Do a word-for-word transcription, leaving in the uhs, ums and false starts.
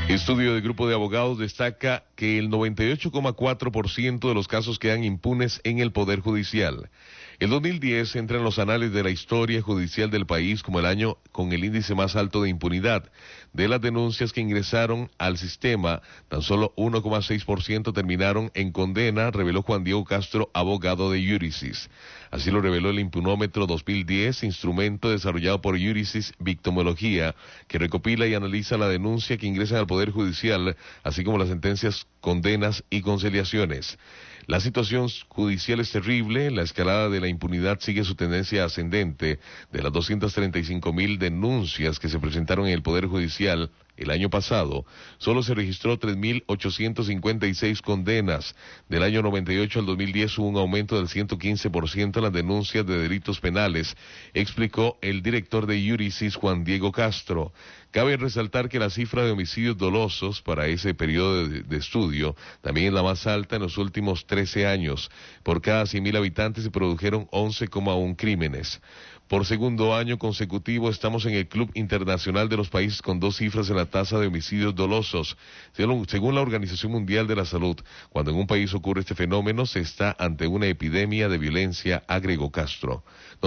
Estudio del grupo de abogados destaca que el noventa y ocho coma cuatro por ciento de los casos quedan impunes en el Poder Judicial. El dos mil diez entra en los anales de la historia judicial del país como el año con el índice más alto de impunidad. De las denuncias que ingresaron al sistema, tan solo uno coma seis por ciento terminaron en condena, reveló Juan Diego Castro, abogado de Eurisys. Así lo reveló el Impunómetro dos mil diez, instrumento desarrollado por Eurisys Victimología, que recopila y analiza la denuncia que ingresan al Poder Judicial, así como las sentencias, condenas y conciliaciones. La situación judicial es terrible, la escalada de la impunidad sigue su tendencia ascendente. De las doscientas treinta y cinco mil denuncias que se presentaron en el Poder Judicial el año pasado, solo se registró tres mil ochocientas cincuenta y seis condenas. Del año noventa y ocho al dos mil diez hubo un aumento del ciento quince por ciento en las denuncias de delitos penales, explicó el director de Eurisys, Juan Diego Castro. Cabe resaltar que la cifra de homicidios dolosos para ese periodo de, de estudio también es la más alta en los últimos trece años. Por cada cien mil habitantes se produjeron once coma uno crímenes. Por segundo año consecutivo estamos en el Club Internacional de los países con dos cifras en la tasa de homicidios dolosos. Según la Organización Mundial de la Salud, cuando en un país ocurre este fenómeno, se está ante una epidemia de violencia, agregó Castro.